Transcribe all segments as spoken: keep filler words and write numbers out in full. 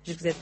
жүргізеді.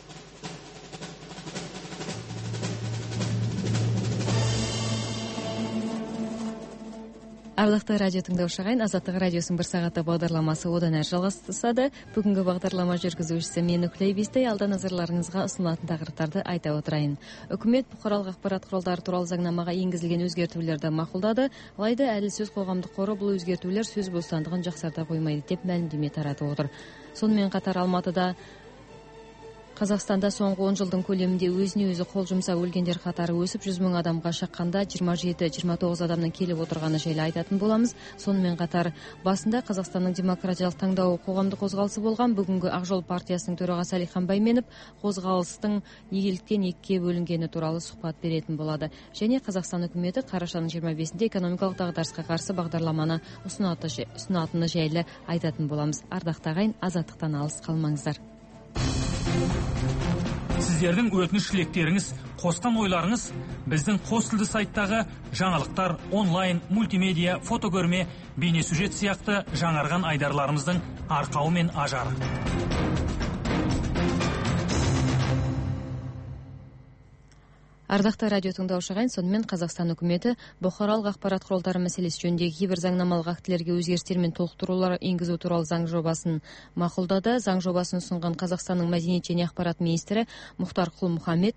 Ардақта радио тыңдаушы ағайын, Азаттық радиосының бір сағаты бағдарламасы одан әрі жалғасады. Бүгінгі бағдарлама жүргізушісі мен Үклей Бестай. Алда назарларыңызға ұсынылатын тақырыптарды айта отырайын. Үкімет бұқаралық ақпарат құралдары туралы заңнамаға енгізілген өзгертулерді мақұлдады. Алайда Әділсөз қоғамдық қоры бұл өзгертулер сөз бостандығын жақсарта қоймайды деп мәлімдеме таратып отыр. Сонымен қатар Алматыда Қазақстанда соңғы он жылдың көлемінде өзіне өзі қол жұмсап өлгендер қатары өсіп, жүз мың адамға шаққанда жиырма жеті жиырма тоғыз адамның келіп отырғаны жайлы айтатын боламыз. Сонымен қатар басында Қазақстанның демократиялық таңдауы қоғамдық қозғалысы болған бүгінгі Ақ жол партиясының төрағасы Әлихан Байменов қозғалыстың игіліктен екіге бөлінгені туралы сұхбат беретін болады. Және Қазақстан үкіметі қарашаның жиырма бесінде экономикалық дағдарысқа қарсы бағдарламаны ұсынатыны жайлы айтатын боламыз. Ардақты ағайын, Азаттықтан алыс қалмаңыздар. Сіздердің өтініш тілектеріңіз, қосқан ойларыңыз біздің қос тілді сайттағы жаңалықтар, онлайн, мультимедиа, фотокөрме, бейнесюжет сияқты жаңарған айдарларымыздың арқауы мен ажары. Ардақты радио тыңдаушы ағайын, сонымен Қазақстан үкіметі бұқаралық ақпарат құралдары мәселесі жөніндегі кейбір заңнамалық актілерге өзгерістер мен толықтырулар енгізу туралы заң жобасын мақұлдады. Заң жобасын ұсынған Қазақстанның мәдениет және ақпарат министрі Мұхтар Құл-Мұхаммед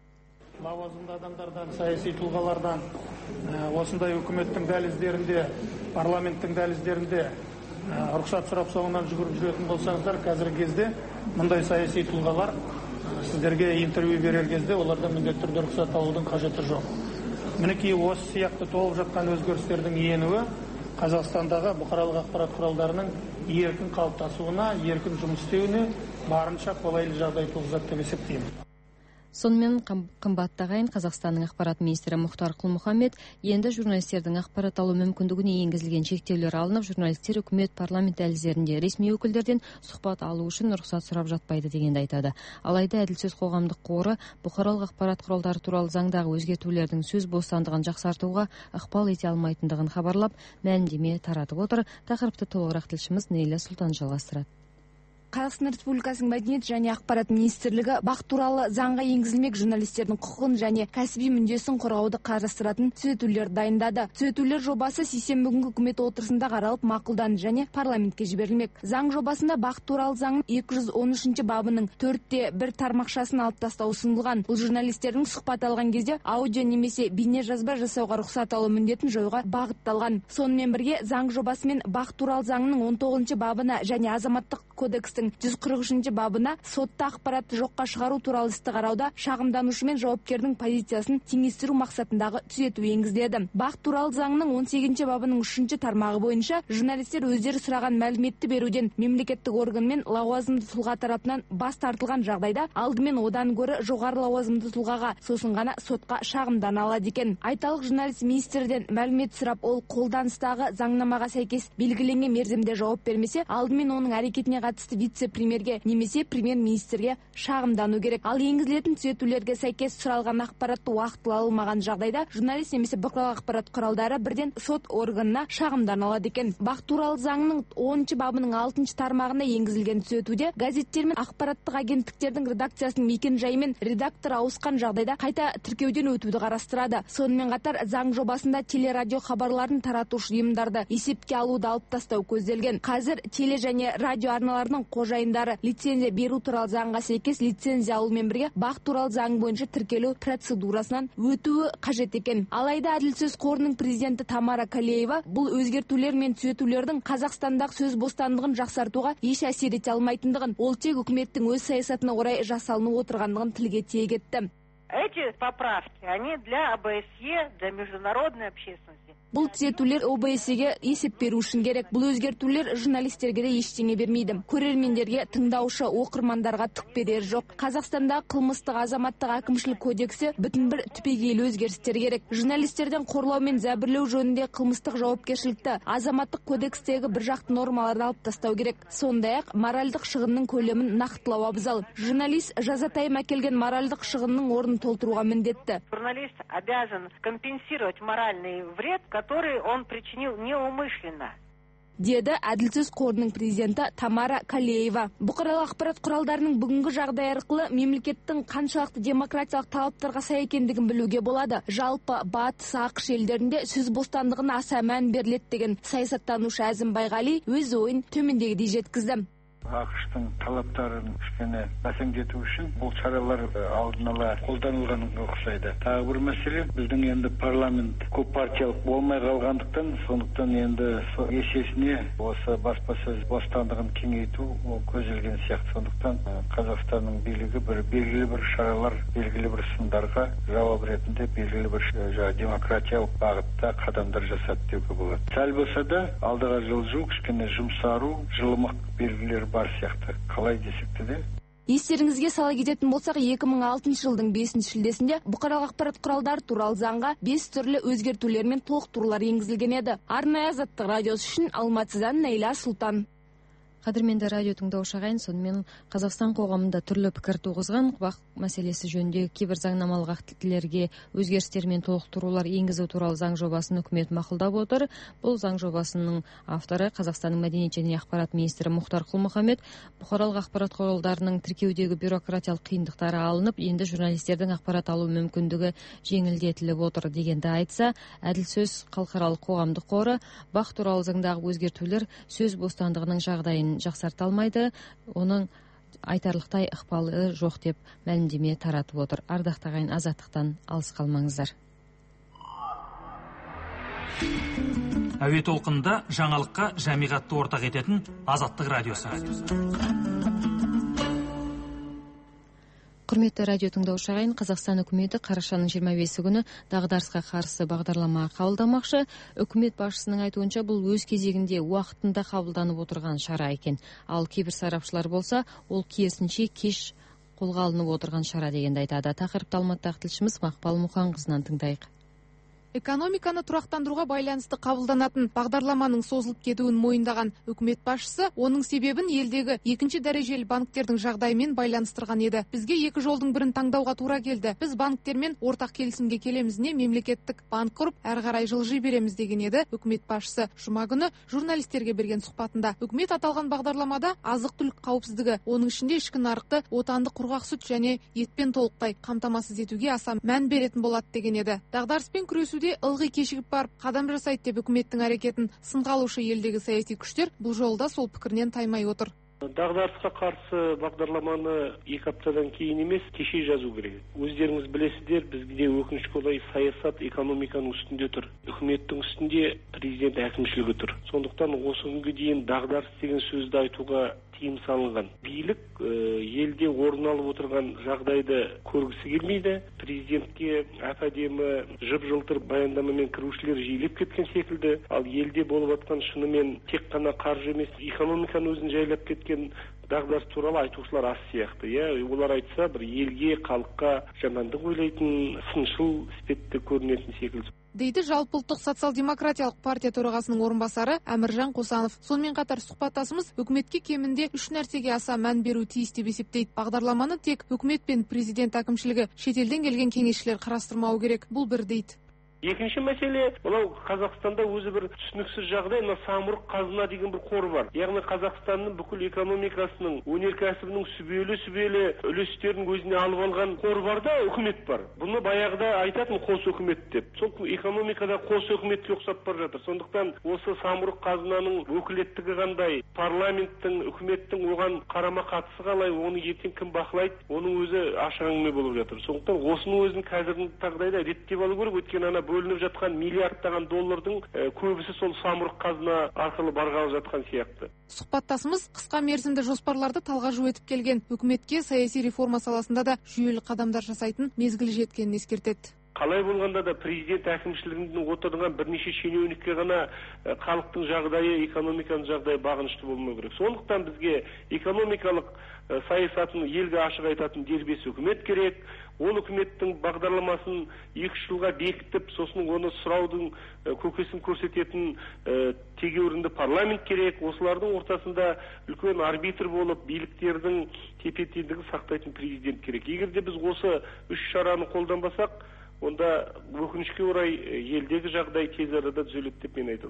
лауазымды адамдардан, саяси тұлғалардан осындай үкіметтің дәліздерінде, парламенттің дәліздерінде рұқсат сұрап соңынан жүгіріп жүретін болсаңыздар, қазіргі кезде мұндай саяси тұлғалар сіздерге интервью берер кезде олардан міндетті түрде рұқсат алудың қажеті жоқ. Мінекей осы сияқты толып жатқан өзгерістердің енуі Қазақстандағы бұқаралық ақпарат құралдарының еркін қалыптасуына, еркін жұмыс істеуіне барынша қолайлы жағдай туғызады деп есептеймін. Сонымен қымбатты ағайын, Қазақстанның ақпарат министрі Мұхтар Құл-Мұхаммед енді журналистердің ақпарат алу мүмкіндігіне енгізілген шектеулер алынып, журналистер үкімет парламент дәліздерінде ресми өкілдерден сұхбат алу үшін рұқсат сұрап жатпайды дегенді айтады. Алайда Әділсөз қоғамдық қоры бұқаралық ақпарат құралдары туралы заңдағы өзгертулердің сөз бостандығын жақсартуға ықпал ете алмайтындығын хабарлап, мәлімдеме таратып отыр. Тақырыпты толығырақ тілшіміз Нейля Сұлтан жалғастырады. Қазақстан Республикасының мәдениет және ақпарат министрлігі бақ туралы заңға енгізілмек журналистердің құқығын және кәсіби мүддесін қорғауды қарастыратын түзетулер дайындады. Түзетулер жобасы сейсенбі күнгі үкімет отырысында қаралып мақұлданды және парламентке жіберілмек. Заң жобасында бақ туралы заңның екі жүз он үшінші бабының төртте бір тармақшасын алып тастау ұсынылған. Бұл журналистердің сұхбат алған кезде аудио немесе бейне жазба жасауға рұқсат алу міндетін жоюға бағытталған. Сонымен бірге заң жобасымен бақ туралы заңның он тоғызыншы бабына және азаматтық кодекстің жүз қырық үшінші бабына сотта ақпаратты жоққа шығару туралы істі қарауда шағымданушы мен жауапкердің позициясын теңестіру мақсатындағы түзету енгізіледі. Бақ туралы заңның он сегізінші бабының үшінші тармағы бойынша журналистер өздері сұраған мәліметті беруден мемлекеттік орган мен лауазымды тұлға тарапынан бас тартылған жағдайда алдымен одан гөрі жоғары лауазымды тұлғаға, сосын ғана сотқа шағымдана алады екен. Айталық, журналист министрден мәлімет сұрап, ол қолданыстағы заңнамаға сәйкес белгіленген мерзімде жауап бермесе, алдымен оның әрекетіне қатысты вице-премьерге немесе премьер-министрге шағымдану керек. Ал енгізілетін түзетулерге сәйкес сұралған ақпаратты уақытылы алынбаған жағдайда журналист немесе бұқаралық ақпарат құралдары бірден сот органына шағымдана алады екен. Бақ туралы заңның оныншы бабының алтыншы тармағына енгізілген түзетуде газеттер мен ақпараттық агенттіктердің редакциясының мекен-жайы мен редактор ауысқан жағдайда қайта тіркеуден өтуді қарастырады. Сонымен қатар заң жобасында телерадио хабарларын таратушы ұйымдарды есепке алуды алып тастау көзделген. Қазір теле және радио арналарының қожайындары лицензия беру туралы заңға сәйкес лицензия алумен бірге бақ туралы заң бойынша тіркелу процедурасынан өтуі қажет екен. Алайда Әділсөз қорының президенті Тамара Калеева бұл өзгертулер мен түзетулердің Қазақстандағы сөз бостандығын жақсартуға еш әсер ете алмайтындығын, ол тек үкіметтің өз саясатына орай жасалынып отырғандығын тілге тиек етті. Эти поправки, они для ОБСЕ, для международной общественности. Бұл түзетулер о бэ эс е-ге есеп беру үшін керек. Бұл өзгертулер журналистерге де ештеңе бермейді. Көрермендерге, тыңдаушы, оқырмандарға түк берер жоқ. Қазақстанда қылмыстық азаматтық әкімшілік кодексі бүтін бір түбегейлі өзгерістер керек. Журналистерден қорлау мен зәбірлеу жөнінде қылмыстық жауапкершілікті азаматтық кодекстегі бір жақты нормаларды алып тастау керек. Сондай-ақ моральдық шығынның көлемін нақтылау абзал. Журналист жазатайым әкелген моральдық шығынның орнын толтыруға міндетті. Журналист обязан компенсировать моральный вред, который он причинил неумышленно. деді Әділ сөз қорының президенті Тамара Калеева. Бұқаралық ақпарат құралдарының бүгінгі жағдай арқылы мемлекеттің қаншалықты демократиялық талаптарға сай екендігін білуге болады. Жалпы батыс ақш елдерінде сөз бостандығына аса мән беріледі деген саясаттанушы Әзім Байғали өз ойын төмендегідей жеткізді. ақштың талаптарын кішкене бәсеңдету үшін бұл шаралар алдын ала қолданылған ұқсайды. Тағы бір мәселе, біздің енді парламент көп партиялық болмай қалғандықтан, сондықтан енді есесіне осы баспасөз бостандығын кеңейту көзделген сияқты. Сондықтан Қазақстанның билігі бір белгілі бір шаралар, белгілі бір сындарға жауап ретінде белгілі бір демократиялық бағытта қадамдар жасады деуге болады. Сәл болса да алдағы жылжу, кішкене жұмсару, жылымық белгілер бар сияқты. Қалай десекті де? Естеріңізге сала кететін болсақ, екі мың алтыншы жылдың бесінші шілдесінде бұқаралық ақпарат құралдары туралы заңға бес түрлі өзгертулер мен толықтырулар енгізілген еді. Арнайы Азаттық радиосы үшін Алматыдан Найла Сұлтан. Қадірменді радио тыңдаушы ағайын, сонымен Қазақстан қоғамында түрлі пікір туғызған бақ мәселесі жөнінде кейбір заңнамалық актілерге өзгерістер мен толықтырулар енгізу туралы заң жобасын үкімет мақұлдап отыр. Бұл заң жобасының авторы Қазақстанның мәдениет және ақпарат министрі Мұхтар Құл-Мұхаммед. Бұқаралық ақпарат құралдарының тіркеудегі бюрократиялық қиындықтары алынып, енді журналистердің ақпарат алу мүмкіндігі жеңілдетіліп отыр дегенді айтса, Әділ сөз халықаралық қоғамдық қоры бақ туралы заңдағы өзгертулер сөз бостандығының жағдайын жақсарта алмайды, оның айтарлықтай ықпалы жоқ деп мәлімдеме таратып отыр. Ардақты ағайын, азаттықтан алыс қалмаңыздар. Әуе толқынында жаңалыққа жамиғатты ортақ ететін Азаттық радиосы. Құрметті радио тыңдаушы ағайын, Қазақстан үкіметі қарашаның жиырма бесі күні дағдарысқа қарсы бағдарлама қабылдамақшы. Үкімет басшысының айтуынша бұл өз кезегінде уақытында қабылданып отырған шара екен. Ал кейбір сарапшылар болса, ол керісінше кеш қолға алынып отырған шара дегенді айтады. Тақырыпты Алматыдағы тілшіміз Мақпал Мұханқызынан тыңдайық. Экономиканы тұрақтандыруға байланысты қабылданатын бағдарламаның созылып кетуін мойындаған үкімет басшысы оның себебін елдегі екінші дәрежелі банктердің жағдайымен байланыстырған еді. Бізге екі жолдың бірін таңдауға тура келді. Біз банктермен ортақ келісімге келеміз не мемлекеттік банк құрып, әрі қарай жылжи береміз деген еді үкімет басшысы жұма күні журналистерге берген сұхбатында. Үкімет аталған бағдарламада азық-түлік қауіпсіздігі, оның ішінде ішкі нарықты отандық құрғақ сүт және етпен толықтай қамтамасыз етуге аса мән беретін болады деген еді. Дағдарыспен күресу ылғи кешігіп барып қадам жасайды деп үкіметтің әрекетін сынға алушы елдегі саяси күштер бұл жолда сол пікірінен таймай отыр. Дағдарысқа қарсы бағдарламаны екі аптадан кейін емес, кеше жазу керек. Өздеріңіз білесіздер, бізде өкінішке орай саясат экономиканың үстінде тұр. Үкіметтің үстінде президент әкімшілігі тұр. Сондықтан осы күнге дейін дағдарыс деген сөзді айтуға тыйым салынған. Билік елде орын алып отырған жағдайды көргісі келмейді. Президентке әп-әдемі жып-жылтыр баяндамамен кірушілер жиілеп кеткен секілді. Ал елде болып жатқан шынымен тек қана қаржы емес, экономиканы өзін жайлап кеткен дағдарыс туралы айтушылар аз сияқты. Я, олар айтса, бір елге, халыққа жамандық ойлайтын, сыншыл іспетті көрінетін секілді. Дейді жалпыұлттық социал-демократиялық партия төрағасының орынбасары Әміржан Қосанов. Сонымен қатар сұхбаттасымыз үкіметке кемінде үш нәрсеге аса мән беру тиіс деп есептейді. Бағдарламаны тек үкімет пен президент әкімшілігі, шетелден келген кеңесшілер қарастырмауы керек. Бұл бір дейді. Екінші мәселе, мынау Қазақстанда өзі бір түсініксіз жағдай, мына самұрық қазына деген бір қор бар. Яғни Қазақстанның бүкіл экономикасының, өнеркәсібінің сүбелі-сүбелі үлестерін өзіне алып алған қор бар да, үкімет бар. Бұны баяғыда айтатын қос үкімет деп. Сол экономикада қос үкіметке ұқсап бара жатыр. Сондықтан осы самұрық қазынаның өкілеттігі қандай, парламенттің, үкіметтің оған қарама қатысы қалай, оны ертең кім бақылайды, оның өзі ашық әңгіме болып жатыр. Сондықтан осының өзін қазіргі жағдайда реттеп алу керек. Өйткені ана бөлініп жатқан миллиардтаған доллардың көбісі сол самұрық қазына арқылы барғалы жатқан сияқты. Сұхбаттасымыз қысқа мерзімді жоспарларды талғажу етіп келген үкіметке саяси реформа саласында да жүйелі қадамдар жасайтын мезгіл жеткенін ескертеді. Қалай болғанда да президент әкімшілігінің отырған бірнеше шенеунікке ғана халықтың жағдайы, экономиканың жағдайы бағынышты болмау керек. Сондықтан бізге экономикалық саясатын елге ашық айтатын дербес үкімет керек. Ол үкіметтің бағдарламасын екі жылға бекітіп, сосын оны сұраудың көкесін көрсететін тегеурінді парламент керек. Осылардың ортасында үлкен арбитр болып, биліктердің тепе-теңдігін сақтайтын президент керек. Егер де біз осы үш шараны қолданбасақ, онда өкінішке орай елдегі жағдай тез арада түзеледі деп мен айта алмаймын.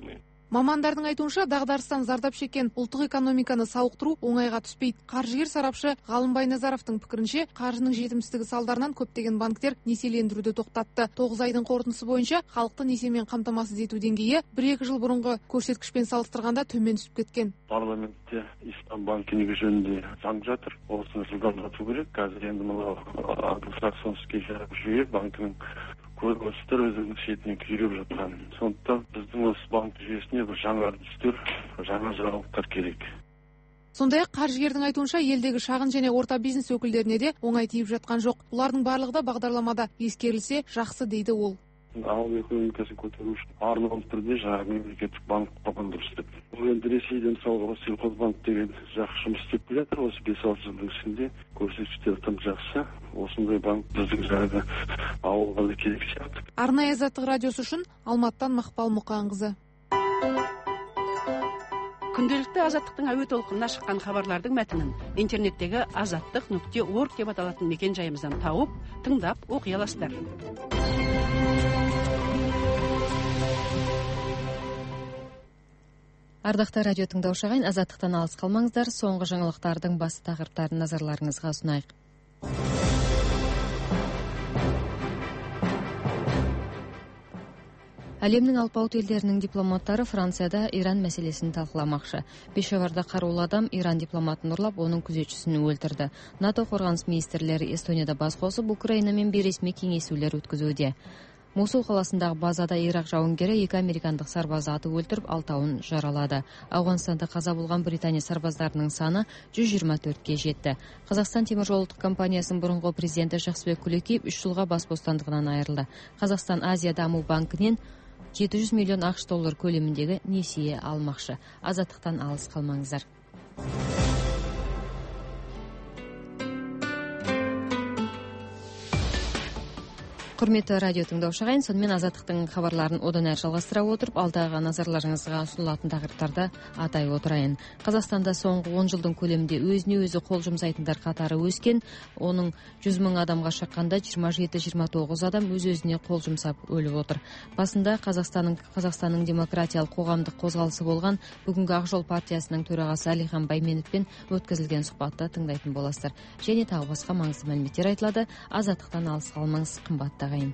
Мамандардың айтуынша, дағдарыстан зардап шеккен ұлттық экономиканы сауықтыру оңайға түспейді. Қаржыгер сарапшы Ғалым Байназаровтың пікірінше, қаржының жетімсіздігі салдарынан көптеген банктер несиелендіруді тоқтатты. тоғыз айдың қорытындысы бойынша халықты несиемен қамтамасыз ету деңгейі бір-екі жыл бұрынғы көрсеткішпен салыстырғанда төмен түсіп кеткен. Парламентте ислам банкингі жөнінде заң жатыр. Осыны жылдамдату керек. Қазір енді мынау англосаксонский жүйе банкінің көрсетер өзінің шетінен күйреп жатқан. Сондықтан біздің осы банк жүйесіне бір жаңа үрдістер, жаңа жаңалықтар керек. Сондай-ақ қаржыгердің айтуынша, елдегі шағын және орта бизнес өкілдеріне де оңай тиіп жатқан жоқ. Олардың барлығы да бағдарламада ескерілсе жақсы дейді ол. Ауыл экономикасын көтеру үшін арналған түрде жаңа мемлекеттік банк құрған дұрыс деп. Бұл енді Ресейден мысалға Сельхозбанк деген жақсы жұмыс істеп келе жатыр. Осы бес-алты жылдың ішінде көрсеткіштері тым жақсы. Осындай банк біздің жаңағы ауылға да керек сияқты. Арнайы Азаттық радиосы үшін Алматыдан Мақпал Мұқанқызы. Күнделікті Азаттықтың әуе толқынына шыққан хабарлардың мәтінін интернеттегі азаттық нүкте орг деп аталатын мекен жайымыздан тауып, тыңдап оқи аласыздар. Ардақты радио тыңдаушы ағайын, Азаттықтан алыс қалмаңыздар. Соңғы жаңалықтардың басты тақырыптарын назарларыңызға ұсынайық. Әлемнің алпауыт елдерінің дипломаттары Францияда Иран мәселесін талқыламақшы. Пешаварда қарулы адам Иран дипломатын ұрлап, оның күзетшісін өлтірді. НАТО қорғаныс министрлері Эстонияда бас қосып, Украинамен бейресми кеңесулер өткізуде. Мосул қаласындағы базада Ирақ жауынгері екі американдық сарбазды атып өлтіріп, алтауын жаралады. Ауғанстанда қаза болған Британия сарбаздарының саны жүз жиырма төртке жетті. Қазақстан теміржол ұлттық компаниясының бұрынғы президенті Жақсыбек Күлекеев үш жылға бас бостандығынан айырылды. Қазақстан Азия даму банкінен жеті жүз миллион ақш доллар көлеміндегі несие алмақшы. Азаттықтан алыс қалмаңыздар. Құрметті радио тыңдаушы ағайын, сонымен Азаттықтың хабарларын одан әрі жалғастыра отырып, алдағы назарларыңызға ұсынылатын тақырыптарды атай отырайын. Қазақстанда соңғы он жылдың көлемінде өзіне өзі қол жұмсайтындар қатары өскен. Оның жүз мың адамға шаққанда жиырма жеті жиырма тоғыз адам өз-өзіне қол жұмсап өліп отыр. Басында Қазақстанның Қазақстанның демократиялық қоғамдық қозғалысы болған бүгінгі Ақ жол партиясының төрағасы Әлихан Байменовпен өткізілген сұхбатты тыңдайтын боласыздар. Және тағы басқа маңызды мәліметтер айтылады. Азаттықтан алыс қалмаңыз, қымбатты ағайын.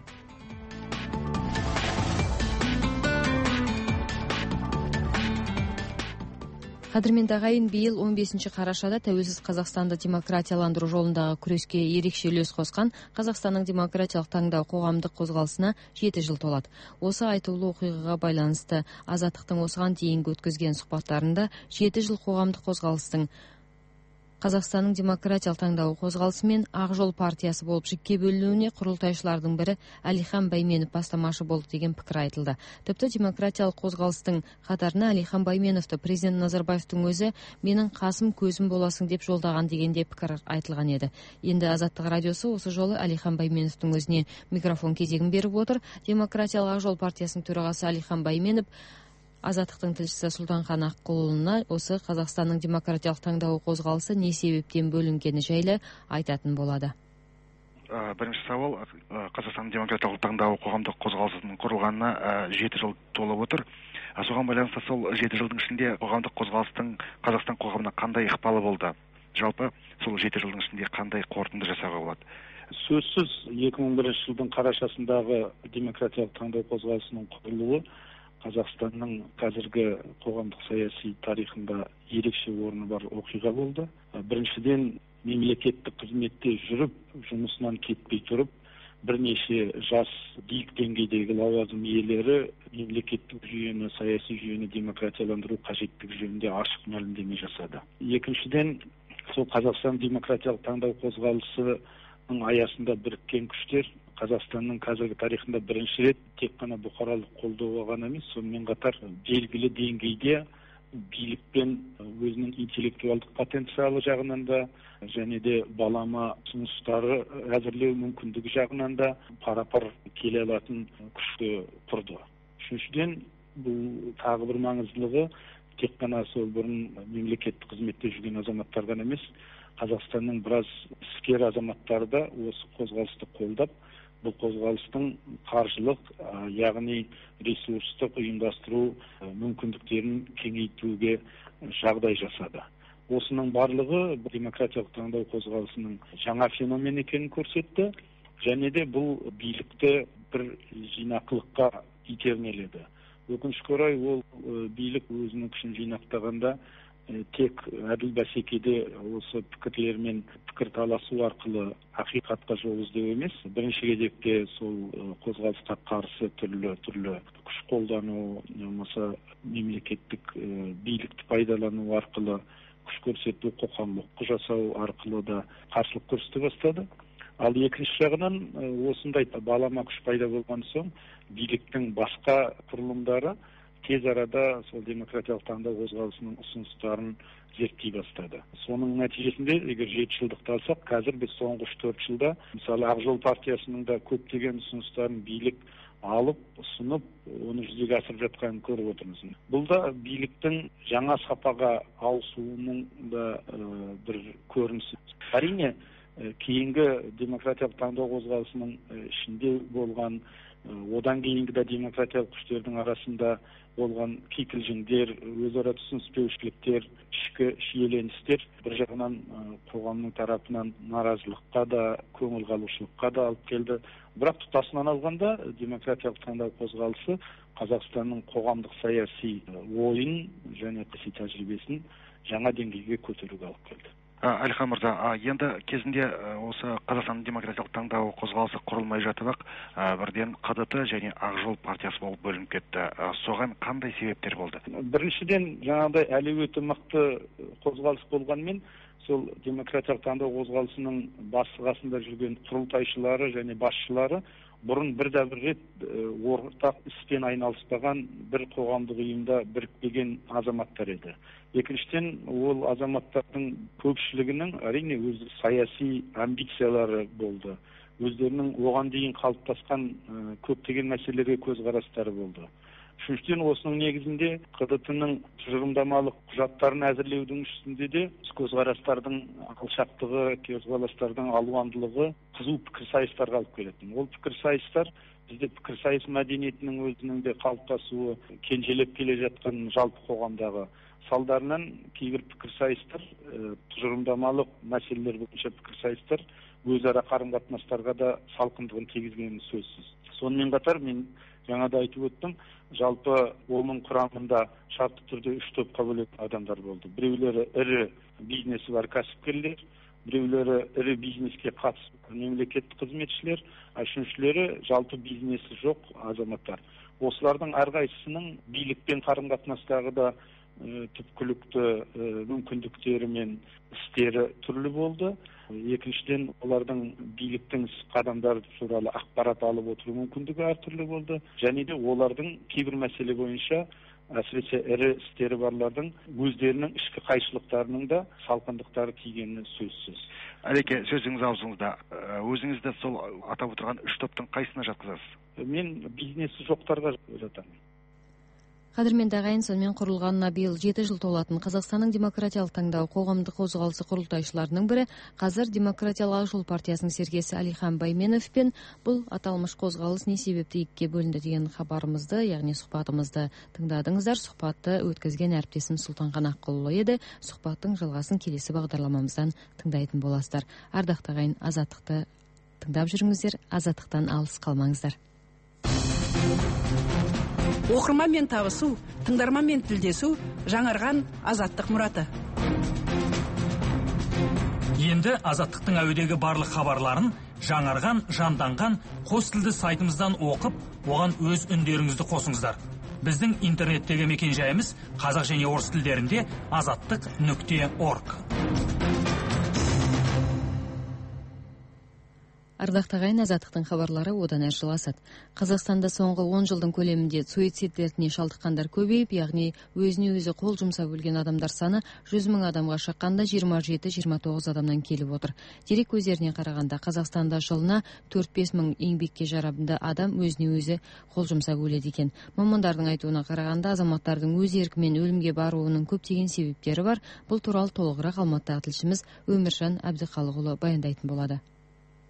Қадірменді ағайын, биыл он бесінші қарашада тәуелсіз Қазақстанды демократияландыру жолындағы күреске ерекше үлес қосқан Қазақстанның демократиялық таңдау қоғамдық қозғалысына жеті жыл толады. Осы айтулы оқиғаға байланысты Азаттықтың осыған дейінгі өткізген сұхбаттарында жеті жыл қоғамдық қозғалыстың Қазақстанның демократиялық таңдау қозғалысы мен Ақ жол партиясы болып жікке бөлінуіне құрылтайшылардың бірі Әлихан Байменов бастамашы болды деген пікір айтылды. Тіпті демократиялық қозғалыстың қатарына Әлихан Байменовты президент Назарбаевтың өзі менің қасым көзім боласың деп жолдаған дегенде пікір айтылған еді. Енді Азаттық радиосы осы жолы Әлихан Байменовтың өзіне микрофон кезегін беріп отыр. Демократиялық Ақ жол партиясының төрағасы Әлихан Байменов Азаттықтың тілшісі Сұлтанхан Аққұлына осы Қазақстанның демократиялық таңдау қозғалысы не себептен бөлінгені жайлы айтатын болады. Бірінші сауал, Қазақстанның демократиялық таңдау қоғамдық қозғалысының құрылғанына жеті жыл толып отыр. Соған байланысты сол жеті жылдың ішінде қоғамдық қозғалыстың Қазақстан қоғамына қандай ықпалы болды? Жалпы сол жеті жылдың ішінде қандай қорытынды жасауға болады? Сөзсіз екі мың бірінші жылдың қарашасындағы демократиялық таңдау қозғалысының құрылуы Қазақстанның қазіргі қоғамдық саяси тарихында ерекше орны бар оқиға болды. Біріншіден, мемлекеттік қызметте жүріп, жұмысынан кетпей тұрып, бірнеше жас биік деңгейдегі лауазым иелері мемлекеттік жүйені, саяси жүйені демократияландыру қажеттігі жөнінде ашық мәлімдеме жасады. Екіншіден, сол Қазақстан демократиялық таңдау қозғалысының аясында біріккен күштер Қазақстанның қазіргі тарихында бірінші рет тек қана бұқаралық қолдауға ғана емес, сонымен қатар белгілі деңгейде билікпен өзінің интеллектуалдық потенциалы жағынан да және де балама ұсыныстары әзірлеу мүмкіндігі жағынан да пара-пар келе алатын күшті құрды. Үшіншіден, бұл тағы бір маңыздылығы тек қана сол бұрын мемлекеттік қызметте жүрген азаматтар ғана емес, Қазақстанның біраз іскер азаматтары да осы қозғалысты қолдап, бұл қозғалыстың қаржылық, яғни ресурстық ұйымдастыру мүмкіндіктерін кеңейтуге жағдай жасады. Осының барлығы демократиялық таңдау қозғалысының жаңа феномен екенін көрсетті, және де бұл билікті бір жинақылыққа итермеледі. Өкінішке орай, ол билік өзінің күшін жинақтағанда тек әділ бәсекеде осы пікірлермен пікір таласу арқылы ақиқатқа жол іздеу емес, бірінші кезекте сол қозғалысқа қарсы түрлі түрлі күш қолдану, болмаса мемлекеттік билікті пайдалану арқылы күш көрсету, қоқамлық жасау арқылы да қарсылық көрсете бастады. Ал екінші жағынан осындай балама күш пайда болған соң биліктің басқа құрылымдары тез арада сол демократиялық таңдау қозғалысының ұсыныстарын зерттей бастады. Соның нәтижесінде, егер жеті жылдықты алсақ, қазір біз соңғы үш төрт жылда мысалы Ақ жол партиясының да көптеген ұсыныстарын билік алып, ұсынып, оны жүзеге асырып жатқанын көріп отырмыз. Бұл да биліктің жаңа сапаға ауысуының да бір көрінісі. Әрине, кейінгі демократиялық таңдау қозғалысының ішінде болған, одан кейінгі да демократиялық күштердің арасында болған кикілжіңдер, өзара түсініспеушіліктер, ішкі шиеленістер бір жағынан қоғамның тарапынан наразылыққа да, көңіл қалушылыққа да алып келді. Бірақ тұтасынан алғанда демократиялық таңдау қозғалысы Қазақстанның қоғамдық саяси ойын және саяси тәжірибесін жаңа деңгейге көтеруге алып келді. Әлихан мырза, енді кезінде осы Қазақстан демократиялық таңдау қозғалысы құрылмай жатып-ақ бірден Қ Д Т және Ақ жол партиясы болып бөлініп кетті. Соған қандай себептер болды? Біріншіден, жаңағыдай әлеуеті мықты қозғалыс болғанмен, сол демократиялық таңдау қозғалысының басы-қасында жүрген құрылтайшылары және басшылары бұрын бірде бір рет ортақ іспен айналыспаған бір қоғамдық ұйымда бірікпеген азаматтар еді. Екіншіден, ол азаматтардың көпшілігінің әрине өз саяси амбициялары болды. Өздерінің оған дейін қалыптасқан көптеген мәселелерге көзқарастары болды. Үшіншіден, осының негізінде Қ Д Т-ның тұжырымдамалық құжаттарын әзірлеудің үстінде де көзқарастардың алшақтығы, көзқарастардың алуандылығы қызу пікірсайыстарға алып келетін. Ол пікірсайыстар бізде пікірсайыс мәдениетінің өзінің де қалыптасуы, кенжелеп келе жатқан жалпы қоғамдағы салдарынан кейбір пікірсайыстар, тұжырымдамалық мәселелер бойынша пікірсайыстар өзара қарым-қатынастарға да салқындығын тигізгені сөзсіз. Сонымен қатар мен жаңада айтып өттім, жалпы оның құрамында шартты түрде үш топқа бөлетін адамдар болды. Біреулері ірі бизнесі бар кәсіпкерлер, біреулері ірі бизнеске қатысып мемлекеттік қызметшілер, үшіншілері жалпы бизнесі жоқ азаматтар. Осылардың әрқайсысының билікпен қарым-қатынастағы да түпкілікті мүмкіндіктері мен істері түрлі болды. Екіншіден, олардың биліктің қадамдары туралы ақпарат алып отыру мүмкіндігі әртүрлі болды. Және де олардың кейбір мәселе бойынша, әсіресе ірі істері барлардың өздерінің ішкі қайшылықтарының да салқындықтары тигені сөзсіз. Әлеке, сөзіңіз аузыңызда. Өзіңізді сол атап отырған үш топтың қайсына жатқызасыз? Мен бизнесі жоқтарға жатамын. Қадірменді ағайын, сонымен құрылғанына биыл жеті жыл толатын Қазақстанның демократиялық таңдау қоғамдық қозғалысы құрылтайшыларының бірі, қазір демократиялық Ақ жол партиясының сергесі Әлихан Байменов пен бұл аталмыш қозғалыс не себепті екіге бөлінді деген хабарымызды, яғни сұхбатымызды тыңдадыңыздар. Сұхбатты өткізген әріптесім Сұлтанхан Аққұлұлы еді. Сұхбаттың жалғасын келесі бағдарламамыздан тыңдайтын боласыздар. Ардақты ағайын, Азаттықты тыңдап жүріңіздер, Азаттықтан алыс қалмаңыздар. Оқырманмен табысу, тыңдарманмен тілдесу, жаңарған Азаттық мұраты. Енді Азаттықтың әуедегі барлық хабарларын жаңарған, жанданған қос тілді сайтымыздан оқып, оған өз үндеріңізді қосыңыздар. Біздің интернеттегі мекенжайымыз қазақ және орыс тілдерінде азаттық нүкте орг. Ардақты ағайын, Азаттықтың хабарлары одан әрі жалғасады. Қазақстанда соңғы он жылдың көлемінде суицид дертіне шалдыққандар көбейіп, яғни өзіне өзі қол жұмсап өлген адамдар саны жүз мың адамға шаққанда жиырма жеті жиырма тоғыз адамнан келіп отыр. Дерек көздеріне қарағанда Қазақстанда жылына төрт бес мың еңбекке жарамды адам өзіне өзі қол жұмсап өледі екен. Мамандардың айтуына қарағанда азаматтардың өз еркімен өлімге баруының көптеген себептері бар. Бұл туралы толығырақ Алматыдағы тілшіміз Өміржан Әбдіқалықұлы баяндайтын болады.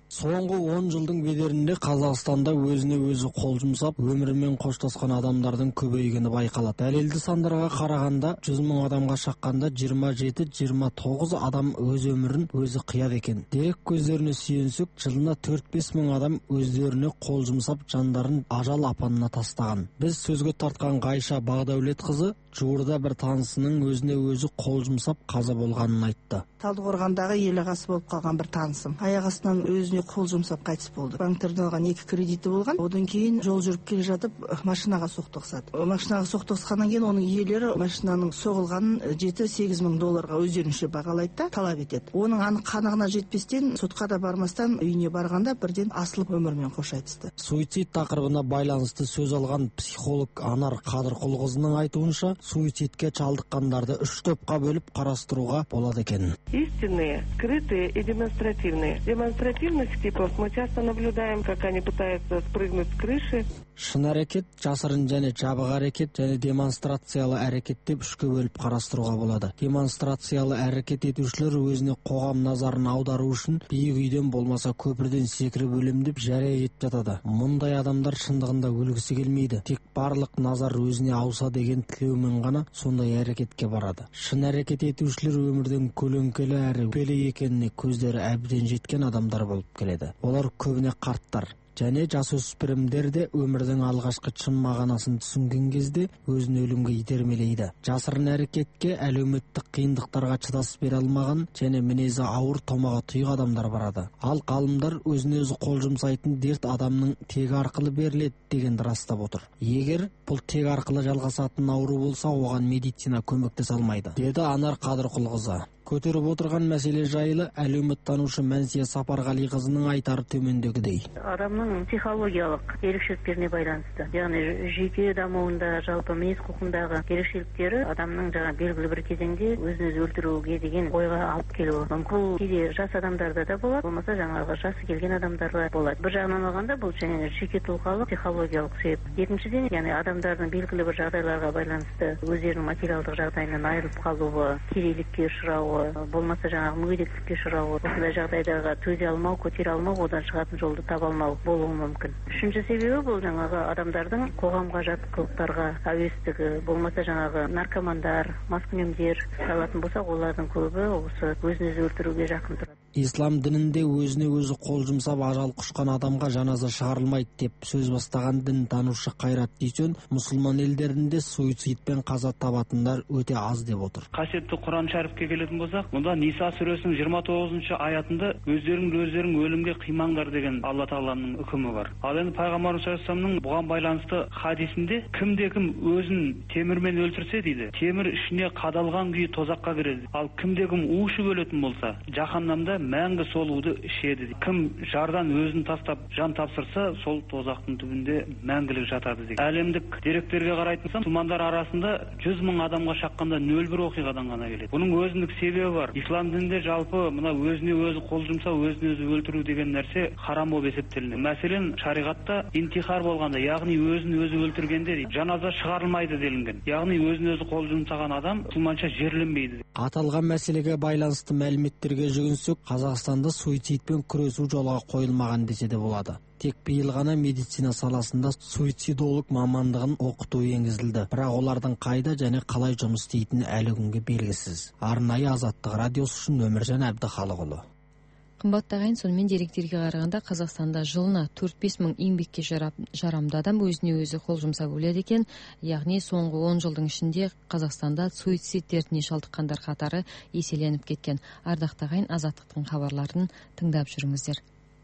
Соңғы он жылдың бедерінде Қазақстанда өзіне өзі қол жұмсап, өмірімен қоштасқан адамдардың көбейгені байқалады. Дәлелді сандарға қарағанда, жүз мың адамға шаққанда жиырма жеті жиырма тоғыз адам өз өмірін өзі қияды екен. Дерек көздеріне сүйенсек, жылына төрт бес мың адам өздеріне қол жұмсап, жандарын ажал апанына тастаған. Біз сөзге тартқан Ғайша Бағдәулетқызы жуырда бір танысының өзіне өзі қол жұмсап қаза болғанын айтты. Талдықорғандағы ел ағасы болып қалған бір танысым аяқ астынан өзіне қол жұмсап қайтыс болды. Банктерден алған екі кредиті болған. Одан кейін жол жүріп келе жатып машинаға соқтығысады. Машинаға соқтығысқаннан кейін оның иелері машинаның соғылғанын жеті сегіз мың долларға өздерінше бағалайды да талап етеді. Оның анық қанығына жетпестен, сотқа да бармастан үйіне барғанда бірден асылып өмірмен қош айтысты. Суицид тақырыбына байланысты сөз алған психолог Анар Қадырқұлқызының айтуынша, суицидке чалдыққандарды үш топқа бөліп қарастыруға болады екен. Истинные, скрытые и демонстративные. Демонстративных типов мы часто наблюдаем, как они пытаются спрыгнуть с крыши. Шын әрекет, жасырын және жабық әрекет және демонстрациялы әрекет деп үшке бөліп қарастыруға болады. Демонстрациялы әрекет етушілер өзіне қоғам назарын аудару үшін биік үйден болмаса көпірден секіріп өлем деп жария етіп жатады. Мұндай адамдар шындығында өлгісі келмейді. Тек барлық назар өзіне ауса деген тілеумен ғана сондай әрекетке барады. Шын әрекет етушілер өмірдің көлеңкелі әрі өтпелі екеніне көздері әбден жеткен адамдар болып келеді. Олар көбіне қарттар және жасөспірімдер де өмірдің алғашқы шын мағынасын түсінген кезде өзін өлімге итермелейді. Жасырын әрекетке әлеуметтік қиындықтарға шыдас бере алмаған және мінезі ауыр томаға тұйық адамдар барады. Ал ғалымдар өзіне өзі қол жұмсайтын дерт адамның тегі арқылы беріледі дегенді растап отыр. Егер бұл тек арқылы жалғасатын ауру болса, оған медицина көмектесе алмайды, деді Анар Қадырқұлқызы. Көтеріп отырған мәселе жайлы әлеуметтанушы Мәнсия Сапарғалиқызының айтары төмендегідей. Адамның психологиялық ерекшеліктеріне байланысты, яғни жеке дамуында, жалпы мінез құлқындағы ерекшеліктері адамның жаңа белгілі бір кезеңде өзін өзі өлтіруге деген ойға алып келуі мүмкін. Кейде жас адамдарда да болады, болмаса жаңағы жасы келген адамдарда болады. Bir жағынан алғанда бұл және жеке тұлғалық психологиялық себеп. Екіншіден, яғни адамдардың белгілі бір жағдайларға байланысты өздерінің материалдық жағдайынан айырылып қалуы, кедейлікке ұшырауы, болмаса жаңағы мүгедектікке ұшырауы, осындай жағдайдағы төзе алмау, көтере алмау, одан шығатын жолды таба алмау болуы мүмкін. Үшінші себебі бұл жаңағы адамдардың қоғамға жат қылықтарға әуестігі, болмаса жаңағы наркомандар, маскүнемдер алатын болсақ, олардың көбі осы өзін өзі өлтіруге жақын тұрады. Ислам дінінде өзіне өзі қол жұмсап ажал құшқан адамға жаназа шығарылмайды деп сөз бастаған дінтанушы Қайрат Дүйсен, мұсылман елдерінде суицидпен қаза табатындар өте аз деп отыр. Қасиетті Құран шәріпке келетін болсақ, мұнда Ниса сүресінің жиырма тоғызыншы аятында өздерің өздерің өлімге қимаңдар деген Алла Тағаланың үкімі бар. Ал енді Пайғамбарымыз саллаллаху алейхи вассаламның бұған байланысты хадисінде кімде-кім өзін темірмен өлтірсе дейді, темір ішіне қадалған күйі тозаққа кіреді. Ал кімде-кім у ішіп өлетін болса, жаһаннамда мәңгі сол уды ішеді. Кім жардан өзін тастап жан тапсырса, сол тозақтың түбінде мәңгілік жатады дейді. Әлемдік деректерге қарайтын болсақ, мұсылмандар арасында жүз мың адамға шаққанда нөл бір оқиғадан ғана келеді. Бұның өзіндік себебі бар. Ислам дінінде жалпы мына өзіне өзі қол жұмсау, өзін өзі өлтіру деген нәрсе харам болып есептелінеді. Мәселен, шариғатта интихар болғанда, яғни өзін өзі өлтіргенде жаназа шығарылмайды делінген. Яғни өзін өзі қол жұмсаған адам мұсылманша жерленбейді. Аталған мәселеге байланысты мәліметтерге жүгінсек, Қазақстанда суицидпен күресу жолға қойылмаған десе де болады. Тек биыл ғана медицина саласында суицидолог мамандығын оқыту енгізілді. Бірақ олардың қайда және қалай жұмыс істейтіні әлі күнге белгісіз. Арнайы Азаттық радиосы үшін Өміржан Әбдіхалықұлы. Қымбатты ағайын, сонымен деректерге қарағанда Қазақстанда жылына төрт бес мың еңбекке жарамды адам өзіне өзі қол жұмсап өледі екен. Яғни соңғы он жылдың ішінде Қазақстанда суицид дертіне шалдыққандар қатары еселеніп кеткен. Ардақты ағайын, Азаттықтың хабарларын тыңдап жүріңіздер.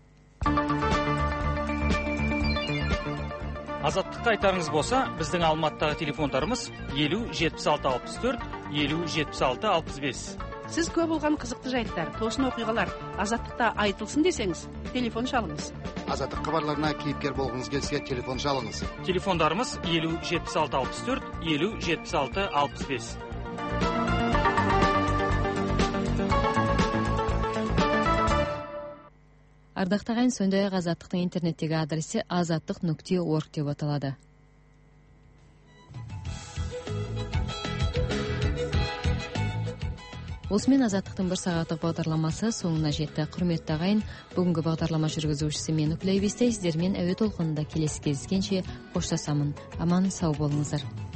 Азаттыққа айтарыңыз болса, біздің Алматыдағы телефондарымыз елу жетпіс алты алпыс төрт, елу жетпіс алты алпыс бес. Сіз көп болған қызықты жайттар, тосын оқиғалар Азаттықта айтылсын десеңіз, телефон шалыңыз. Азаттық хабарларына кейіпкер болғыңыз келсе, телефон шалыңыз. Телефондарымыз елу жетпіс алты алпыс төрт, елу жетпіс алты алпыс бес. Ардақты ағайын, сондай-ақ Азаттықтың интернеттегі адресі азаттық нүкте орг деп аталады. осымен азаттықтың бір сағаттық бағдарламасы соңына жетті. Құрметті ағайын, бүгінгі бағдарлама жүргізушісі мен Үкілей Бестай, сіздермен әуе толқынында келесі кездескенше қоштасамын. Аман сау болыңыздар.